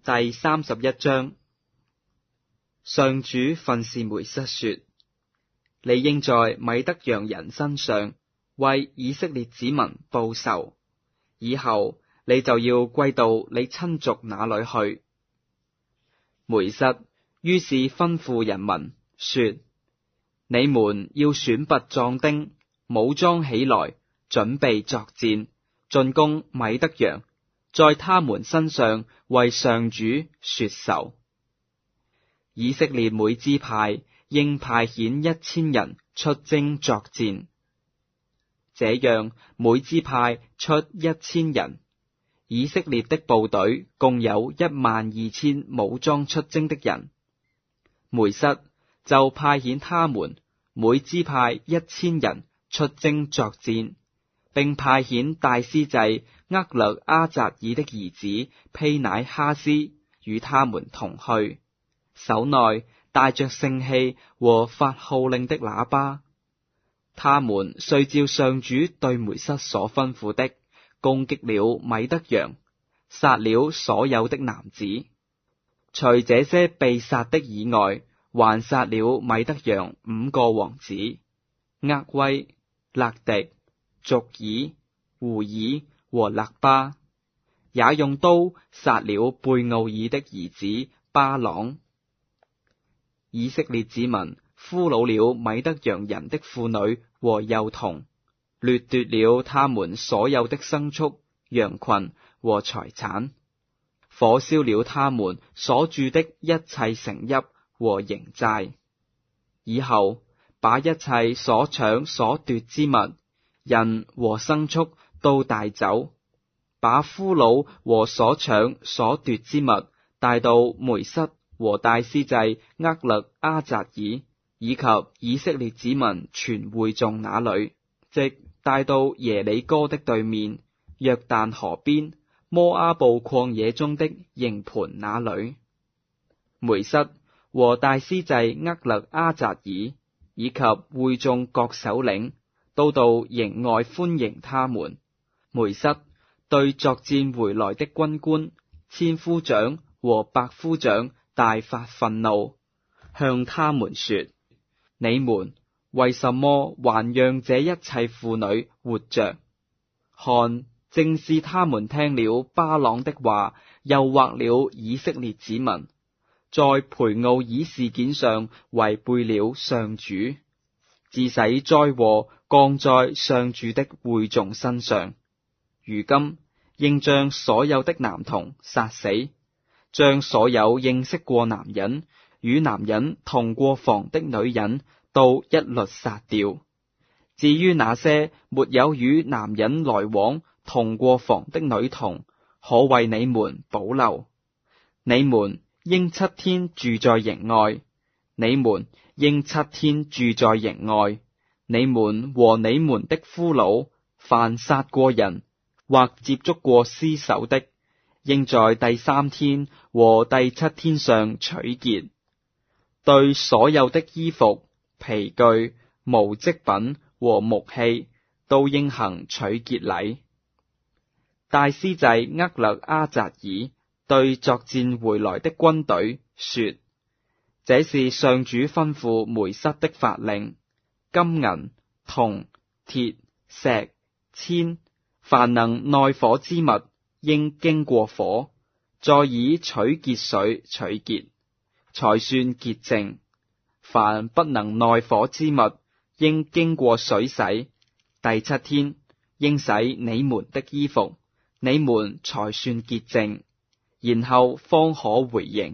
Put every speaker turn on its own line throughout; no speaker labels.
第31章。上主訓示梅瑟說：你應在米德揚人身上為以色列子民報仇，以後你就要歸到你親族那裏去。梅瑟於是吩咐人民說：你們要選拔壯丁，武裝起來，準備作戰，進攻米德揚，在他們身上為上主說仇。以色列每支派應派遣1000人出征作戰，這樣每支派出1000人。以色列的部隊共有12000武裝出征的人。梅瑟就派遣他們每支派1000人出征作戰，並派遣大司祭厄勒阿匝爾的兒子丕乃哈斯與他們同去，手內帶着聖器和發號令的喇叭。他們遂照上主對梅瑟所吩咐的，攻擊了米德揚，殺了所有的男子。除這些被殺的以外，還殺了米德揚5個王子：厄威、勒狄、族爾、胡爾和勒巴，也用刀殺了貝奧爾的兒子巴朗。以色列子民俘虜了米德揚人的婦女和幼童，掠奪了他們所有的牲畜、羊群和財產，火燒了他們所住的一切城邑和營寨。以後把一切所搶所奪之物，人和牲畜都帶走，把俘虜和所搶所奪之物帶到梅瑟和大司祭厄勒阿匝爾以及以色列子民全會眾那裏，直帶到耶里哥的對面，約旦河邊，摩阿布曠野中的營盤那裏。梅瑟和大司祭厄勒阿匝爾以及會眾各首領都到營外歡迎他們。梅瑟對作戰回來的軍官、千夫長和百夫長大發憤怒，向他們說：你們為什麼還讓這一切婦女活着？看，正是他們聽了巴朗的話，誘惑了以色列子民，在培奧爾事件上違背了上主，致使災禍降在上主的會眾身上。如今應將所有的男童殺死，將所有認識過男人與男人同過房的女人都一律殺掉。至於那些沒有與男人來往同過房的女童，可為你們保留。你們應7天住在營外，你們應7天住在營外。你們和你們的俘虜，凡殺過人或接觸過屍首的，應在第3天和第7天上取潔。對所有的衣服、皮具、毛織品和木器，都應行取潔禮。大司祭厄勒阿匝爾對作戰回來的軍隊說：這是上主吩咐梅瑟的法令，金銀、銅、鐵、石、鉛，凡能耐火之物，應經過火，再以取潔水取潔，才算潔淨。凡不能耐火之物，應經過水洗。第7天，應洗你們的衣服，你們才算潔淨，然後方可回營。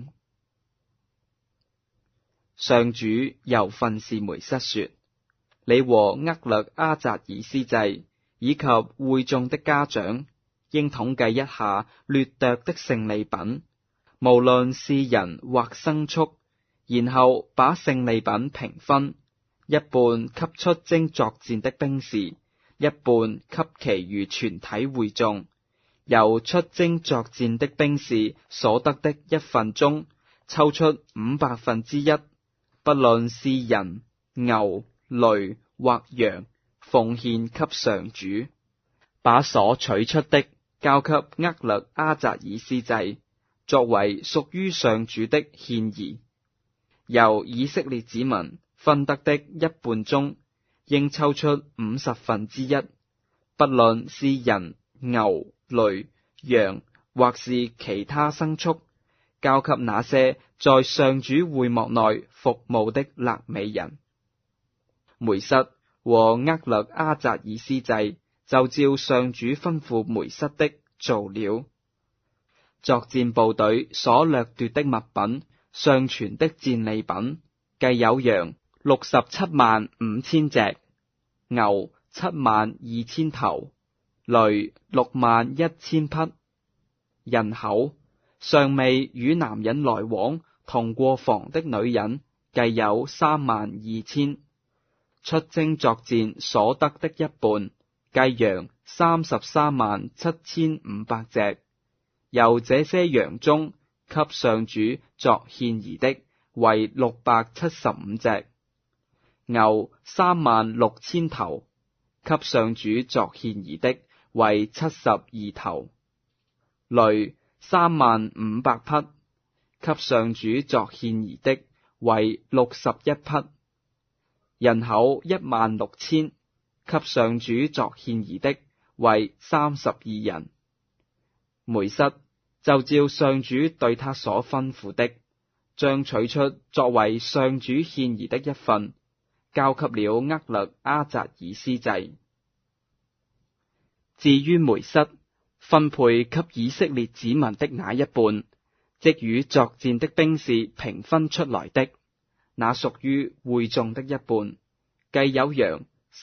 上主又訓示梅瑟說：你和厄勒阿匝爾司祭以及會眾的家長，應統計一下掠奪的勝利品，無論是人或牲畜，然後把勝利品平分，一半給出征作戰的兵士，一半給其餘全體會眾。由出征作戰的兵士所得的一份中，抽出1/5，不論是人、牛、驢或羊，奉獻給上主。把所取出的交給厄勒阿匝爾司祭， 作為屬於上主的獻儀。由以色列子民分得的一半中，應抽出1/50，不論是人、牛、驢、羊，或是其他牲畜，交給那些在上主會幕內服務的肋未人。梅瑟和厄勒阿匝爾司祭就照上主吩咐梅瑟的做了。作戰部隊所掠奪的物品，尚存的戰利品，計有羊675000隻，牛72000頭，驢61000匹。人口，尚未與男人來往同過房的女人，計有32000。出征作戰所得的一半，計羊337500隻。由這些羊中，給上主作獻儀的為675隻，牛36000頭，給上主作獻儀的為72頭，驢35000匹，給上主作獻儀的為61匹。人口16000，給上主作獻儀的為32人。梅瑟就照上主對他所吩咐的，將取出作為上主獻儀的一份，交給了厄勒阿匝爾司祭。至於梅瑟分配給以色列子民的那一半，即與作戰的兵士平分出來的，那屬於會眾的一半，計有羊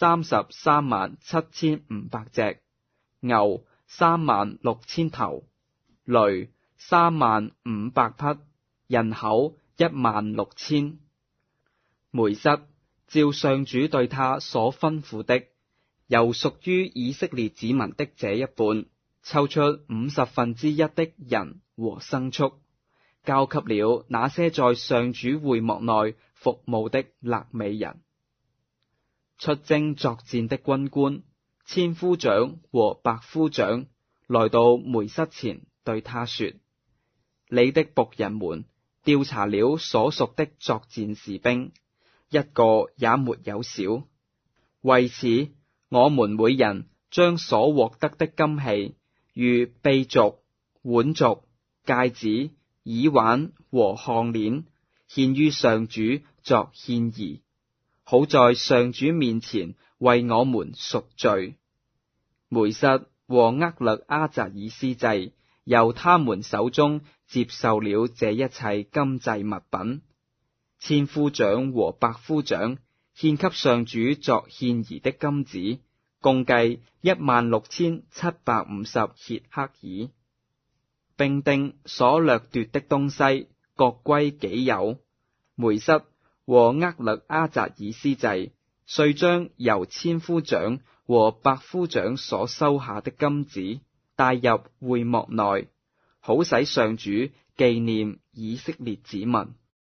337,500隻，牛36000頭，驢35000匹，人口16000。梅瑟照上主對他所吩咐的，由屬於以色列子民的這一半，抽出1/50的人和牲畜，交給了那些在上主會幕內服務的肋未人。出征作戰的軍官、千夫長和百夫長來到梅瑟前，對他說：你的僕人們調查了所屬的作戰士兵，一個也沒有少。為此，我們每人將所獲得的金器，如臂鐲、腕鐲、戒指、耳環和項鏈，獻於上主作獻儀，好在上主面前為我們贖罪。梅瑟和厄勒阿匝爾司祭由他們手中接受了這一切金製物品。千夫長和百夫長獻給上主作獻儀的金子，共計16750歇克耳。兵丁所掠奪的東西，各歸己有。梅瑟和厄勒阿匝爾司祭遂將由千夫長和百夫長所收下的金子帶入會幕內，好使上主紀念以色列子民。